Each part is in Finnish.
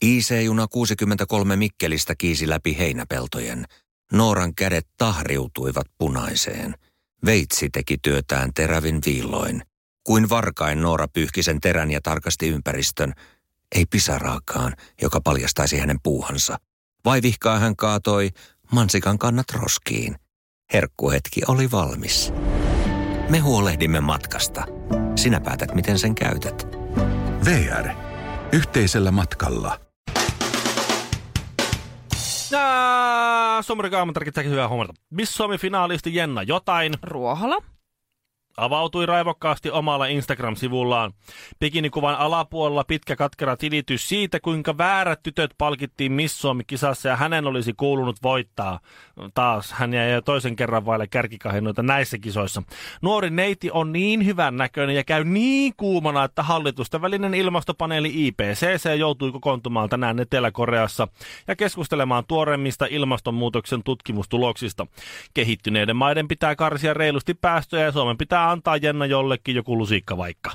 IC-juna 63 Mikkelistä kiisi läpi heinäpeltojen. Nooran kädet tahriutuivat punaiseen. Veitsi teki työtään terävin viilloin. Kuin varkain Noora pyyhki sen terän ja tarkasti ympäristön. Ei pisaraakaan, joka paljastaisi hänen puuhansa. Vaivihkaa hän kaatoi mansikan kannat roskiin. Herkkuhetki oli valmis. Me huolehdimme matkasta. Sinä päätät, miten sen käytät. VR. Yhteisellä matkalla. Suomen kaamantarkitsekin hyvää huomata. Miss Suomi-finaalisti Jenna Jotain Ruohola avautui raivokkaasti omalla Instagram-sivullaan. Bikinikuvan alapuolella pitkä katkera tilitys siitä, kuinka väärät tytöt palkittiin Miss Suomi-kisassa ja hänen olisi kuulunut voittaa. Taas hän jäi jo toisen kerran vaille kärkikahinoita näissä kisoissa. Nuori neiti on niin hyvän näköinen ja käy niin kuumana, että hallitusten välinen ilmastopaneeli IPCC joutui kokoontumaan tänään Etelä-Koreassa ja keskustelemaan tuoreimmista ilmastonmuutoksen tutkimustuloksista. Kehittyneiden maiden pitää karsia reilusti päästöjä ja Suomen pitää antaa Jenna jollekin joku lusikka vaikka.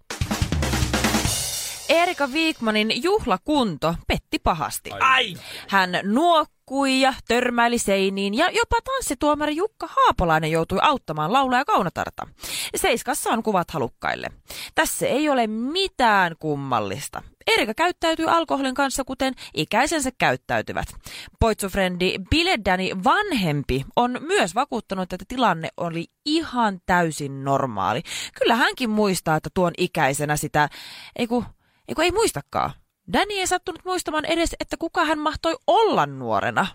Erika Wikmanin juhlakunto petti pahasti. Ai! Hän nuokkui ja törmäili seiniin ja jopa tanssituomari Jukka Haapalainen joutui auttamaan laulaja Kaunotarta. Seiskassa on kuvat halukkaille. Tässä ei ole mitään kummallista. Erika käyttäytyy alkoholin kanssa, kuten ikäisensä käyttäytyvät. Poitsufrendi Biledani vanhempi on myös vakuuttanut, että tilanne oli ihan täysin normaali. Kyllä hänkin muistaa, että tuon ikäisenä sitä ei muistakaan. Danny ei sattunut muistamaan edes, että kuka hän mahtoi olla nuorena.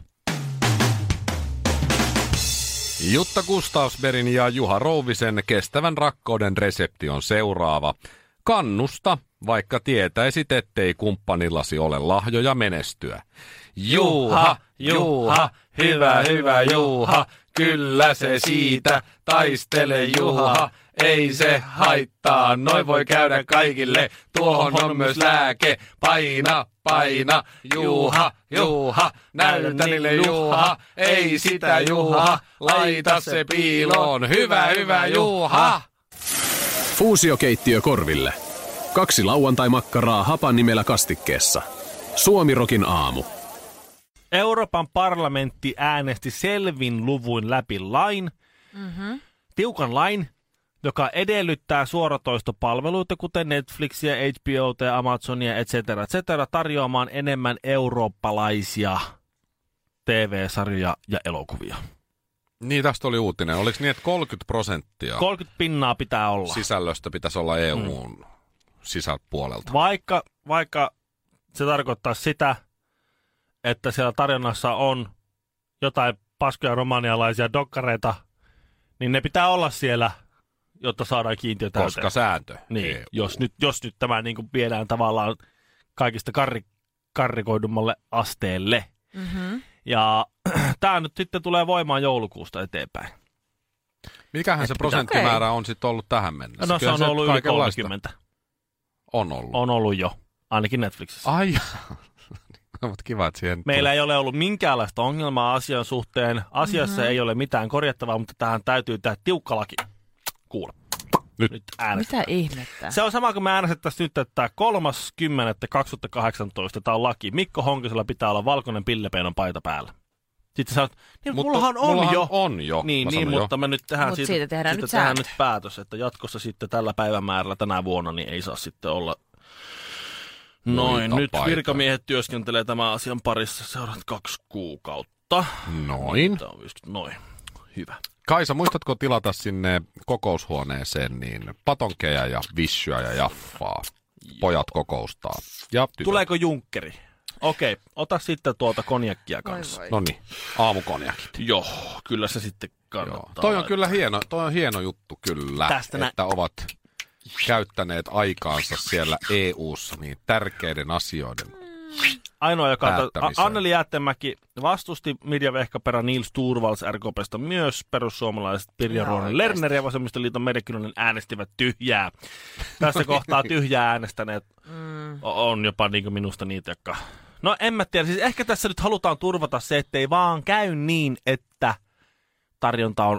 Jutta Gustafsbergin ja Juha Rouvisen kestävän rakkauden resepti on seuraava. Kannusta, vaikka tietäisit, ettei kumppanillasi ole lahjoja menestyä. Juha, Juha, hyvä Juha, kyllä se siitä, taistele Juha. Ei se haittaa, noin voi käydä kaikille, tuohon on myös lääke. Paina, Juha, näytä niille Juha, ei sitä Juha, laita se piiloon, hyvä Juha. Fuusiokeittiö korville. 2 lauantai-makkaraa hapan nimellä kastikkeessa. Suomirokin aamu. Euroopan parlamentti äänesti selvin luvuin läpi lain, tiukan lain, joka edellyttää suoratoistopalveluita, kuten Netflixiä, HBOta ja Amazonia, etc., tarjoamaan enemmän eurooppalaisia TV-sarjoja ja elokuvia. Niin, tästä oli uutinen. Oliko niin, että 30% 30% pitää olla. Sisällöstä pitäisi olla EU:n sisäpuolelta? Vaikka se tarkoittaa sitä, että siellä tarjonnassa on jotain paskoja romanialaisia dokkareita, niin ne pitää olla siellä, jotta saadaan kiintiö täyteen. Koska sääntö. Niin, jos nyt tämä niin kuin viedään tavallaan kaikista karrikoidummalle asteelle. Ja tämä nyt sitten tulee voimaan joulukuusta eteenpäin. Mikähän se prosenttimäärä on sitten ollut tähän mennessä? No se on ollut yli 30. On ollut. On ollut jo, ainakin Netflixissä. Ai, mutta kiva, että siihen meillä ei ole ollut minkäänlaista ongelmaa asian suhteen. Asiassa ei ole mitään korjattavaa, mutta tähän täytyy tehdä tiukka laki. Kuule. Nyt äänestetään. Mitä ihmettä? Se on sama kuin me äänestettäisiin nyt, että 30.2018 tämä on laki. Mikko Honkisella pitää olla valkoinen pillepeinon paita päällä. Sitten sanot, niin mullahan on jo. Niin, mutta me nyt tehdään siitä tehdään nyt päätös, että jatkossa sitten tällä päivämäärällä tänä vuonna niin ei saa sitten olla. Noin, nyt virkamiehet työskentelee tämän asian parissa seuraavat 2 kuukautta. Noin. Noin, hyvä. Kaisa, muistatko tilata sinne kokoushuoneeseen niin patonkeja ja vissyä ja jaffaa? Pojat kokoustaa. Ja tuleeko junkkeri? Okei, ota sitten tuolta konjakkia kanssa. Noniin, aamukonjakit. Joo, kyllä se sitten kannattaa. Toi on kyllä hieno juttu kyllä, tästä että ovat käyttäneet aikaansa siellä EU:ssa niin tärkeiden asioiden ainoa, joka Anneli Jäätteenmäki vastusti, Mirja Vehkaperä, Nils Turvals RKP:stä myös, perussuomalaiset Pirjo Ruohonen Lerner ja Vasemmistoliiton Merja Kyllönen äänestivät tyhjää. Tässä kohtaa tyhjää äänestäneet on jopa niin kuin minusta niitä, jotka... No en mä tiedä, siis ehkä tässä nyt halutaan turvata se, ettei vaan käy niin, että tarjonta on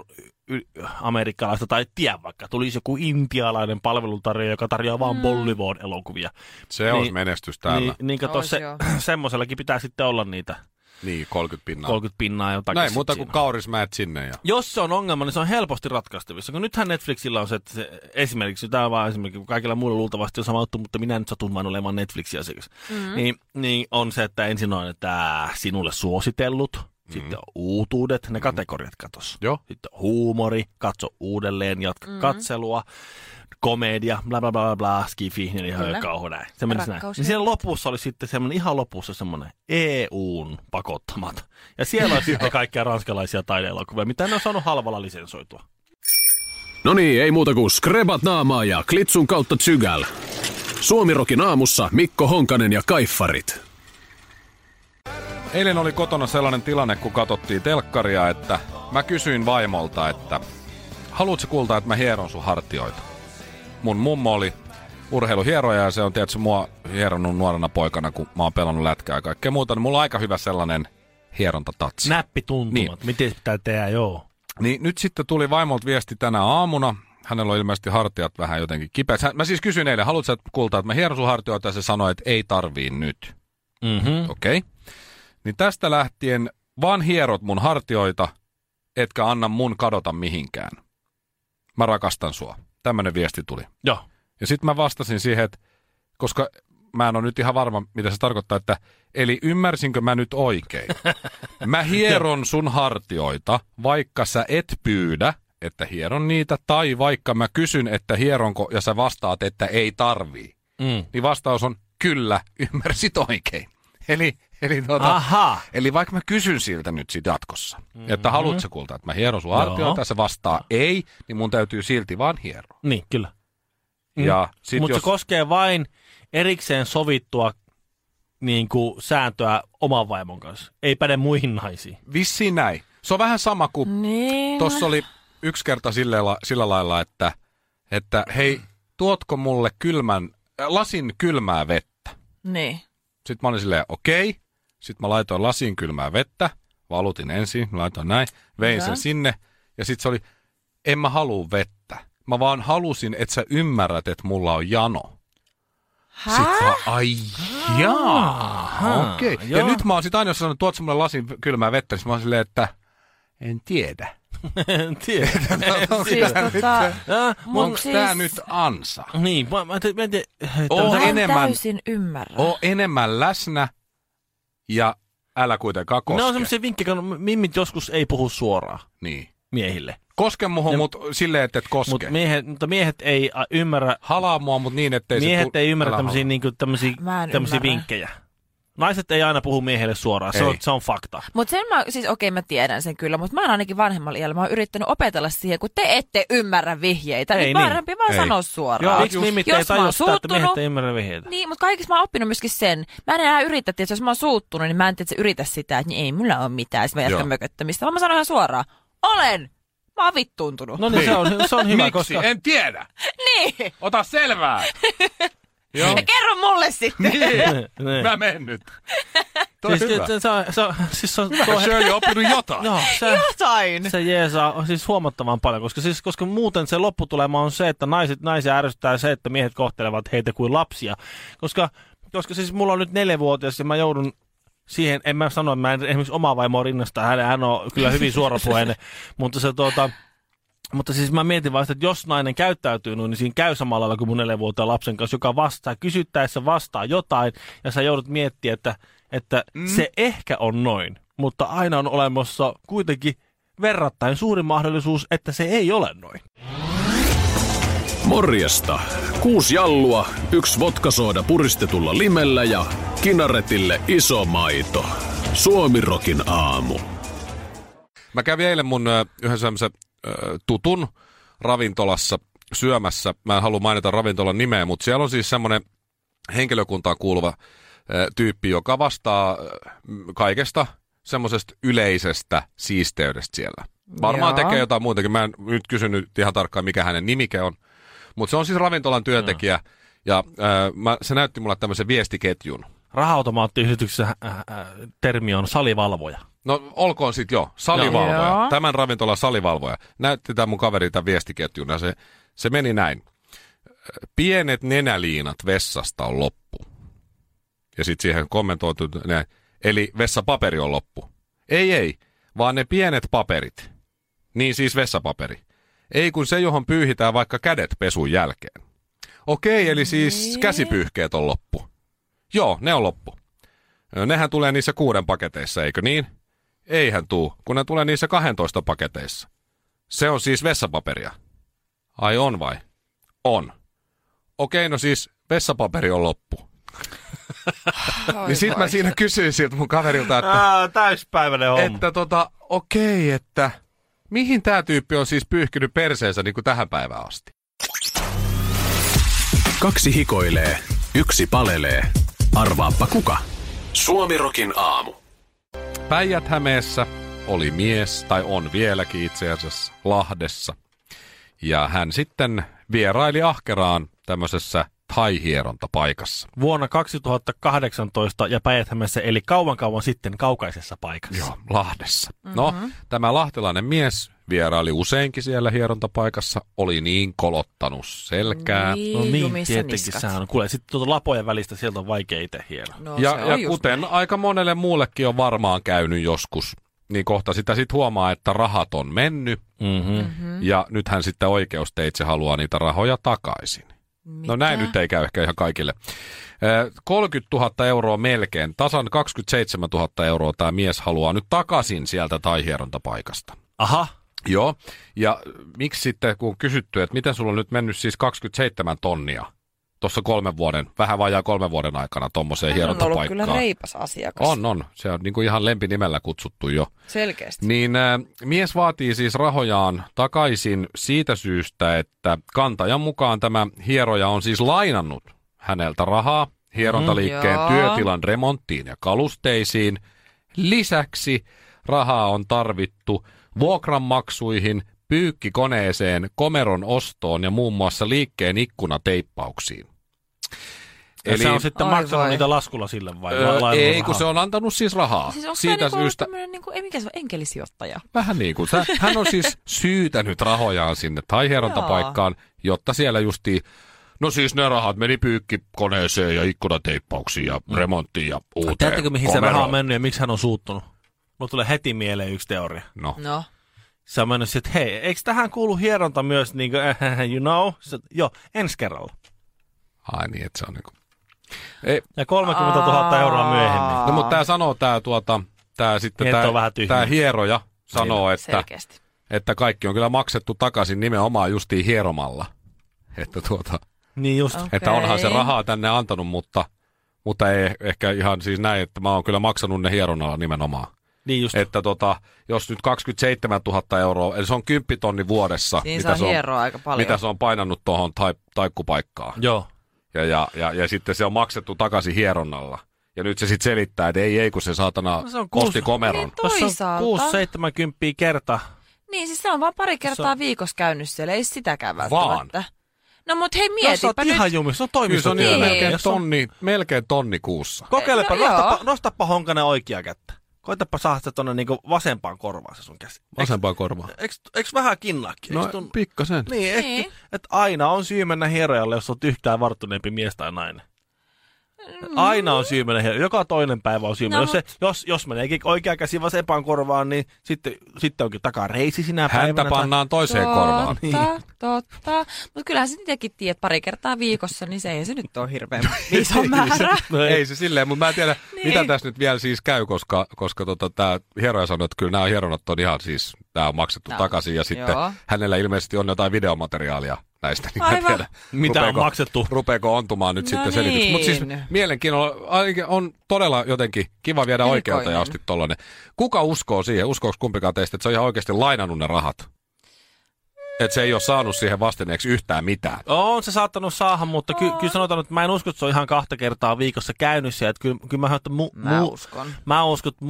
amerikkalaista tai tiedä vaikka, tulisi joku intialainen palveluntarjoaja, joka tarjoaa vaan Bollywood-elokuvia. Se olisi menestys täällä. Niin kato, semmoisellakin pitää sitten olla niitä. Niin, 30 pinnaa jotakin. Näin, muuta kuin kaurismäet sinne. Ja. Jos se on ongelma, niin se on helposti ratkaistavissa. Kun nythän Netflixillä on se, että esimerkiksi, tämä on vaan esimerkiksi, kaikilla muilla luultavasti on sama juttu, mutta minä nyt satun vain olemaan Netflixin asiakas. Niin on se, että ensin on, että sinulle suositellut, sitten on uutuudet, ne kategoriat katos. Joo. Sitten huumori, katso uudelleen, jatka katselua. Komedia, bla bla bla bla, skifi, niin ihan kauho näin. Se menisi näin. Niin siellä lopussa oli sitten semmoinen, ihan lopussa semmoinen EUn pakottamat. Ja siellä oli sitten kaikkia ranskalaisia taideelokuvia, mitä ne on saanut halvalla lisensoitua. No niin, ei muuta kuin skrebat naamaa ja klitsun kautta tsygäl. Suomirokin aamussa Mikko Honkanen ja Kaiffarit. Eilen oli kotona sellainen tilanne, kun katsottiin telkkaria, että mä kysyin vaimolta, että haluatko kultaa, että mä hieron sun hartioita? Mun mummo oli urheiluhieroja ja se on tietysti mua hieronnut nuorena poikana, kun mä oon pelannut lätkää ja kaikkea muuta. Niin mulla on aika hyvä sellainen hierontatatsi. Näppituntumat. Niin. Miten se pitää tehdä, joo. Niin nyt sitten tuli vaimolta viesti tänä aamuna. Hänellä on ilmeisesti hartiat vähän jotenkin kipeät. Mä siis kysyin eilen, haluatko kultaa, että mä hieron sun hartioita, ja se sanoi, että ei tarvii nyt. Okei. Niin tästä lähtien vaan hierot mun hartioita, etkä anna mun kadota mihinkään. Mä rakastan sua. Tämmönen viesti tuli. Joo. Ja sitten mä vastasin siihen, että koska mä en ole nyt ihan varma, mitä se tarkoittaa, että eli ymmärsinkö mä nyt oikein? Mä hieron sun hartioita, vaikka sä et pyydä, että hieron niitä, tai vaikka mä kysyn, että hieronko, ja sä vastaat, että ei tarvii. Niin vastaus on, kyllä, ymmärsit oikein. Eli vaikka mä kysyn siltä nyt sit jatkossa, että haluatko kulta, että mä hieron sun hartioita, ja se vastaa ei, niin mun täytyy silti vaan hieroa. Niin, kyllä. Mutta se koskee vain erikseen sovittua niin kuin sääntöä oman vaimon kanssa. Ei päde muihin naisiin. Vissiin näin. Se on vähän sama kuin tuossa oli yksi kerta sillä lailla, että hei, tuotko mulle lasin kylmää vettä? Niin. Sitten mä olin silleen, okei. Sitten mä laitoin lasin kylmää vettä, valutin ensin, laitoin näin, vein sen sinne. Ja sitten se oli, en mä halua vettä. Mä vaan halusin, että sä ymmärrät, että mulla on jano. Sitten okei. Ja nyt mä oon sit aina, jos sanonut, tuot sä mulle lasin kylmää vettä, niin mä oon silleen, että en tiedä. En tiedä. Onko tää nyt ansa? Niin, mä täysin ymmärrän. Oo enemmän läsnä ja älä kuitenkaan koske. Ne on semmoisia vinkkejä, kun mimmit joskus ei puhu suoraan miehille. Koske muhun, mutta silleen, että et koske. Mutta miehet ei ymmärrä. Halaa mua, mutta niin, ettei miehet ei ymmärrä tämmöisiä vinkkejä. Naiset ei aina puhu miehelle suoraan, se on fakta. Mutta sen mä tiedän sen kyllä, mutta mä oon ainakin vanhemmalla iällä, mä oon yrittänyt opetella siihen, kun te ette ymmärrä vihjeitä. Niin parempi vaan sanoa suoraan. Miksi mimmit ei tajua sitä, että miehet ei ymmärrä vihjeitä? Niin, mutta kaikissa mä oon oppinut myöskin sen. Mä en enää yritä, että jos mä oon suuttunut, niin mä en yritä sitä, että ei mulla ole mitään, sitten mä jatkan mököttämistä. Vaan mä sanon ihan suoraan, olen! Mä oon vittuuntunut. No niin, se on hyvä, miksi? Koska... En tiedä. Niin. Ota selvää. Joo. Ja kerro mulle sitten. Niin. Mä menen nyt. Toi siis, hyvä. Se on hyvä, Shirley on oppinut jotain. No, jotain. Se jeesaa siis huomattavan paljon, koska muuten se lopputulema on se, että naisia ärsyttää se, että miehet kohtelevat heitä kuin lapsia. Koska siis mulla on nyt 4-vuotias ja mä joudun siihen, en mä sano, että mä en esimerkiksi omaa vaimoa rinnastaa, hän on kyllä hyvin suorapuheinen, mutta siis mä mietin vasta, että jos nainen käyttäytyy niin siinä käy samalla lailla kuin mun 4-vuotiaan lapsen kanssa, joka vastaa, kysyttäessä vastaa jotain, ja sä joudut miettimään, että se ehkä on noin, mutta aina on olemassa kuitenkin verrattain suuri mahdollisuus, että se ei ole noin. Morjesta. 6 jallua, 1 vodkasooda puristetulla limellä ja kinaretille iso maito. Suomirokin aamu. Mä kävin eilen mun yhden sellaisen tutun ravintolassa syömässä. Mä en halua mainita ravintolan nimeä, mutta siellä on siis semmoinen henkilökuntaan kuuluva tyyppi, joka vastaa kaikesta semmoisesta yleisestä siisteydestä siellä. Varmaan tekee jotain muutakin. Mä en nyt kysynyt ihan tarkkaan, mikä hänen nimike on. Mutta se on siis ravintolan työntekijä ja se näytti mulle tämmöisen viestiketjun. Raha-automaattiyhdistyksessä termi on salivalvoja. No olkoon sitten jo, salivalvoja. Joo. Tämän ravintolan salivalvoja. Näytti tämä mun kaveri tämän viestiketjun ja se meni näin. Pienet nenäliinat vessasta on loppu. Ja sitten siihen kommentoitu näin. Eli vessapaperi on loppu. Ei, vaan ne pienet paperit. Niin siis vessapaperi. Ei kun se, johon pyyhitään vaikka kädet pesun jälkeen. Okei, eli siis käsipyyhkeet on loppu. Joo, ne on loppu. Nehän tulee niissä 6 paketeissa, eikö niin? Eihän tuu, kun ne tulee niissä 12 paketeissa. Se on siis vessapaperia. Ai on vai? On. Okei, no siis vessapaperi on loppu. Niin sit mä siinä kysyin siltä mun kaverilta, että... Täyspäiväinen homma. Että okei, että mihin tää tyyppi on siis pyyhkinyt perseensä niin kuin tähän päivään asti? 2 hikoilee, 1 palelee. Arvaappa kuka? Suomirokin aamu. Päijät-Hämeessä oli mies, tai on vieläkin itse asiassa, Lahdessa. Ja hän sitten vieraili ahkeraan tämmöisessä thai-hierontapaikassa. Vuonna 2018 ja Päijät-Hämeessä, eli kauan sitten kaukaisessa paikassa. Joo, Lahdessa. No, tämä lahtelainen mies vieraili useinkin siellä hierontapaikassa, oli niin kolottanut selkää. Niin, No niin, jumissa tietenkin niskat. sehän on. Kuule, sitten lapojen välistä sieltä on vaikea itse hieroa. No, Ja se on just kuten näin. aika monelle muullekin on varmaan käynyt joskus, niin kohta sitä sitten huomaa, että rahat on mennyt. Ja nythän sitten oikeusteitse haluaa niitä rahoja takaisin. No näin nyt ei käy ehkä ihan kaikille. 30 000 euroa melkein, tasan 27 000 euroa tämä mies haluaa nyt takaisin sieltä thai-hierontapaikasta. Aha. Joo, ja miksi sitten, kun on kysytty, että miten sulla on nyt mennyt siis 27 tonnia tuossa 3 vuoden, vähän vajaa 3 vuoden aikana tuommoiseen Hän on ollut hierontapaikkaan. kyllä reipas asiakas. On. Se on niin kuin ihan lempinimellä kutsuttu jo. Selkeästi. Niin mies vaatii siis rahojaan takaisin siitä syystä, että kantajan mukaan tämä hieroja on siis lainannut häneltä rahaa hierontaliikkeen Joo. työtilan remonttiin ja kalusteisiin. Lisäksi rahaa on tarvittu vuokranmaksuihin, pyykkikoneeseen, komeron ostoon ja muun muassa liikkeen ikkunateippauksiin. Eli se on sitten Ai maksanut vai. niitä laskulla sille vai? Ei, kun se on antanut siis rahaa. Siis onko siitä tämä syystä. tämmöinen, ei mikä se on, enkelisijoittaja? Vähän niin kuin. Hän on siis syytänyt rahojaan sinne thai-hierontapaikkaan, jotta siellä justiin, no siis ne rahat meni pyykkikoneeseen ja ikkunateippauksiin ja remonttiin ja uuteen Tiedättekö, mihin se komeroon. raha on mennyt ja miksi hän on suuttunut? Mulla tulee heti mieleen yksi teoria. No. No. Se on mennyt että hei, eikö tähän kuulu hieronta myös, niin kuin, you know? Joo, ensi kerralla. Ai niin, että se on niin kuin. Ei, Ja 30 000 euroa myöhemmin. no mutta tää sanoo tää sitten Niin, että on vähän tyhmiä. tää hieroja sanoo, Selkeästi. että kaikki on kyllä maksettu takaisin nimenomaan justiin hieromalla. Että Niin just. Okei. että onhan se rahaa tänne antanut, mutta ei ehkä ihan siis näin, että mä oon kyllä maksanut ne hieronnalla nimenomaan. Niin just. Että jos nyt 27 000 euroa, eli se on 10 000 vuodessa, Siinä saa hieroa aika paljon. mitä se on painannut tuohon taikkupaikkaan. Joo. Ja sitten se on maksettu takaisin hieronnalla. Ja nyt se sitten selittää, että ei kun se saatana No se on osti komeron. Niin, Tuossa on toisaalta. 6-70 kerta. Niin, siis se on vaan pari kertaa viikossa käynyt siellä, ei sitäkään välttämättä. No mut hei, Jos sä oot mietipä nyt. ihan jumissa, se on Kyllä se on toimistotyö. Niin. melkein tonni kuussa. Kokeilepa, No joo. nostappa Honkanen oikea kättä. Koitapa saada se tuonne niinku vasempaan korvaan se sun käsi. Vasempaan korvaan. Eiks vähän kinnaakin? No pikkasen. Niin, Niin. että aina on syy mennä hierojalle, jos olet yhtään varttuneempi mies tai nainen. Aina on syy mennä hierojalle. Joka toinen päivä on syy mennä. No, Jos meneekin oikea käsi vasempaan korvaan, niin sitten onkin takareisi sinä päivänä. Häntä pannaan toiseen korvaan. Totta. Mutta kyllähän sä niitäkin tiedät, pari kertaa viikossa, niin se ei se nyt ole hirveän iso määrä. No ei se silleen, mutta mä en tiedä, Niin. mitä tässä nyt vielä siis käy, koska tämä hieroja sanoi, että kyllä nämä hieronnat on ihan siis, tämä on maksettu takaisin ja sitten joo. hänellä ilmeisesti on jotain videomateriaalia näistä, niin mä en Aivan. tiedä, Mitä on maksettu? rupeeko ontumaan nyt No sitten selitys. Mutta siis niin. mielenkiinnolla on todella jotenkin kiva viedä Erikoinen. oikeuteen asti tollainen. Kuka uskoo siihen, uskooko kumpikaan teistä, että se on ihan oikeasti lainannut ne rahat? Että se ei ole saanut siihen vastineeksi yhtään mitään. On se saattanut saada, mutta kyllä sanotaan, että mä en usko, että se on ihan 2 kertaa viikossa käynyt siellä. Että kyllä mä että uskon. Mä uskon, että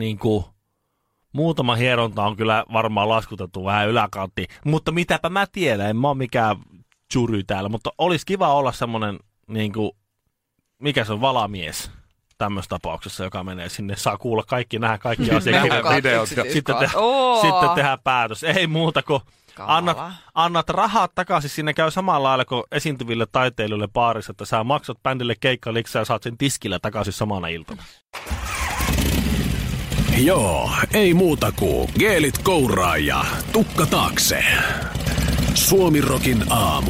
muutama hieronta on kyllä varmaan laskutettu vähän yläkanttiin. Mutta mitäpä mä tiedän, en mä ole mikään jury täällä. Mutta olisi kiva olla semmoinen, mikä se on, valamies. tämmöisessä tapauksessa, joka menee sinne. Saa kuulla kaikki, nähdä kaikki asiakirjat. Videot. Sitten tehdään päätös. Ei muuta kuin annat rahat takaisin. Siinä käy samalla lailla kuin esiintyville taiteilijoille baarissa, että sä maksat bändille keikkaliksaa ja saat sen tiskillä takaisin samana iltana. Joo, ei muuta kuin geelit kouraa ja tukka taakse. Suomirokin aamu.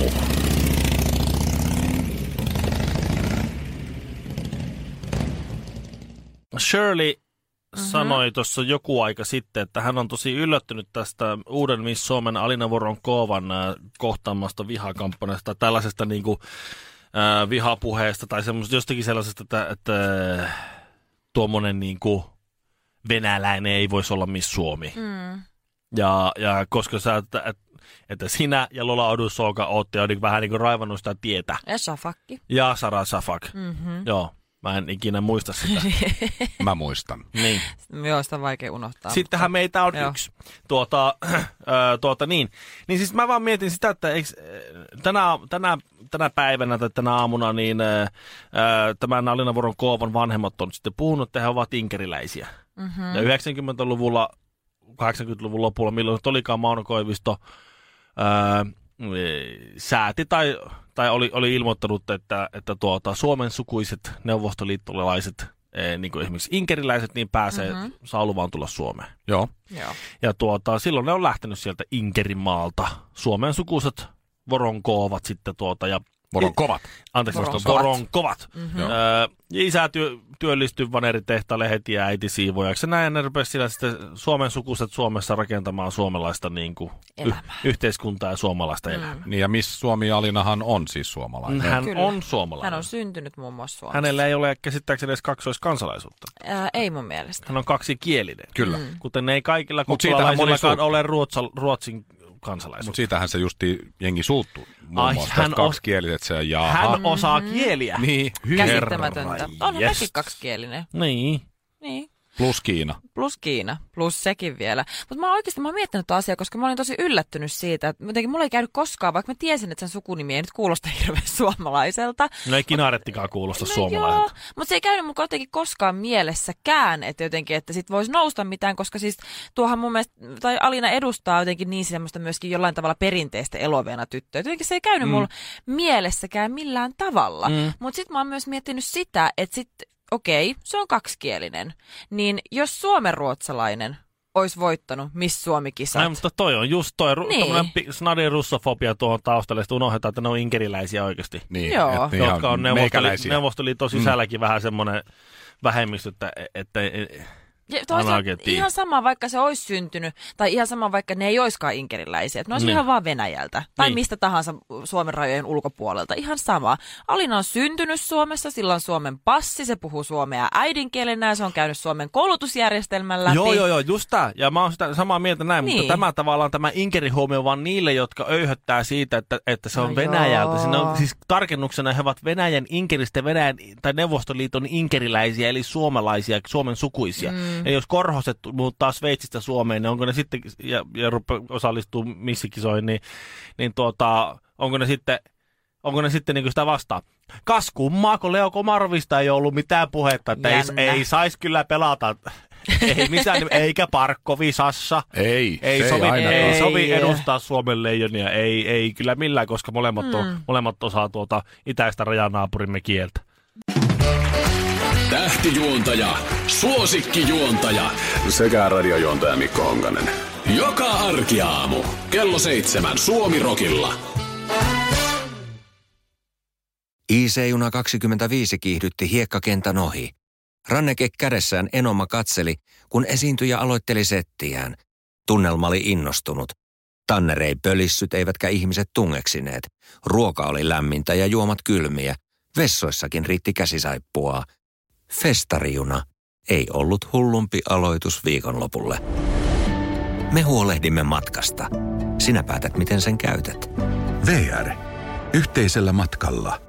Shirley sanoi tuossa joku aika sitten, että hän on tosi yllättynyt tästä uuden Miss Suomen Alina Voronkoovan kohtaamasta vihakampanjasta, tällaisesta niinku, vihapuheesta tai jostakin sellaisesta, että tuommoinen niinku venäläinen ei voisi olla Miss Suomi. Ja koska sä, että sinä ja Lola Odusooka ootte jo vähän niin kuin raivannut sitä tietä. Ja Shafakki. Ja Sara Shafak. Joo. Mä en ikinä muista sitä. Mä muistan. Niin. Joo, sitä on vaikea unohtaa. Sittenhän meitä on yksi. Niin siis mä vaan mietin sitä, että tänä päivänä tai tänä aamuna niin tämän Alina Voronkoovan vanhemmat on sitten puhunut, että he ovat inkeriläisiä. Ja 90-luvulla, 80-luvun lopulla, milloin olikaan Mauno Koivisto sääti tai oli ilmoittanut, että Suomen sukuiset neuvostoliittolaiset, niin kuin esimerkiksi inkeriläiset, niin saa luvan tulla Suomeen. Joo. Ja silloin ne on lähtenyt sieltä Inkerimaalta. Suomen sukuiset Voronkoovat sitten ja Voronkovat. Anteeksi, Voronkovat. Isä työllistyi vaneritehtaalle heti ja äiti siivoajaksi. Ja näin ne rupesi sillä sitten Suomen sukuiset Suomessa rakentamaan suomalaista niin kuin yhteiskuntaa ja suomalaista elämää. Niin ja Miss Suomi Alinahan on siis suomalainen. Hän on suomalainen. Hän on syntynyt muun muassa Suomessa. Hänellä ei ole käsittääkseni edes kaksoiskansalaisuutta. Ei mun mielestä. Hän on kaksikielinen. Kyllä. Kuten ei kaikilla kukkulaisillakaan ole ruotsin kansalaisuutta. Mutta siitähän se justi jengi suuttuu. Muun muassa kaksikieliset se jaha. Hän osaa kieliä. Niin. Käsittämätöntä. Onhan mäkin kaksikielinen. Niin. Plus Kiina. Plus sekin vielä. Mutta mä oon miettinyt tuota asiaa, koska mä olin tosi yllättynyt siitä, että jotenkin mulla ei käynyt koskaan, vaikka mä tiesin, että sen sukunimi ei nyt kuulosta hirveän suomalaiselta. No ei Kinarettikaan kuulosta suomalaiselta. Mutta se ei käynyt mun jotenkin koskaan mielessäkään, että jotenkin, että sit voisi nousta mitään, koska siis tuohan mun mielestä, tai Alina edustaa jotenkin niin semmoista myöskin jollain tavalla perinteistä eloveena tyttöä. Jotenkin se ei käynyt mulla mielessäkään millään tavalla. Mutta sitten mä oon myös miettinyt sitä, että sitten okei, se on kaksikielinen. Niin jos suomenruotsalainen olisi voittanut Miss Suomi-kisat. Ai, mutta toi on just toi snadin russofobia tuohon taustalle, että unohdetaan, että ne on inkeriläisiä oikeasti. Niin, joo. Jotka on Neuvostoliiton sisälläkin vähän semmoinen vähemmistö, että ihan sama, vaikka se olisi syntynyt, tai ihan sama, vaikka ne ei olisikaan inkeriläisiä. Että ne olisi ihan vaan Venäjältä, tai mistä tahansa Suomen rajojen ulkopuolelta. Ihan sama. Alina on syntynyt Suomessa, sillä on Suomen passi, se puhuu suomea äidinkielenä, se on käynyt Suomen koulutusjärjestelmän läpi. Joo, just tämä. Ja mä oon sitä samaa mieltä näin, mutta tämä tavallaan tämä inkerihuomio vaan niille, jotka öyhöttää siitä, että se on Venäjältä. Siinä on siis tarkennuksena, he ovat Venäjän inkeristä, tai Neuvostoliiton inkeriläisiä, eli suomalaisia, Suomen sukuisia. Ja jos korhoset muuttaa Sveitsistä Suomeen, niin onko ne sitten, ja osallistuu missikisoihin, niin onko ne sitten niin kuin sitä vastaan? Kas kummaa, kun Leo Komarovista ei ollut mitään puhetta, että ei saisi kyllä pelata. Ei missään, eikä Parkkovi Sassa. Ei sovi edustaa Suomen leijonia. Ei kyllä millään, koska molemmat osaa itäistä rajanaapurimme kieltä. Tähtijuontaja, suosikkijuontaja sekä radiojuontaja Mikko Honkanen. Joka arkiaamu kello 7 Suomirokilla. IC-juna 25 kiihdytti hiekkakentän ohi. Ranneke kädessään Enoma katseli, kun esiintyjä aloitteli settiään. Tunnelma oli innostunut. Tanner ei pölissyt eivätkä ihmiset tungeksineet. Ruoka oli lämmintä ja juomat kylmiä. Vessoissakin riitti käsisaippua. Festarijuna ei ollut hullumpi aloitus viikonlopulle. Me huolehdimme matkasta. Sinä päätät, miten sen käytät. VR. Yhteisellä matkalla.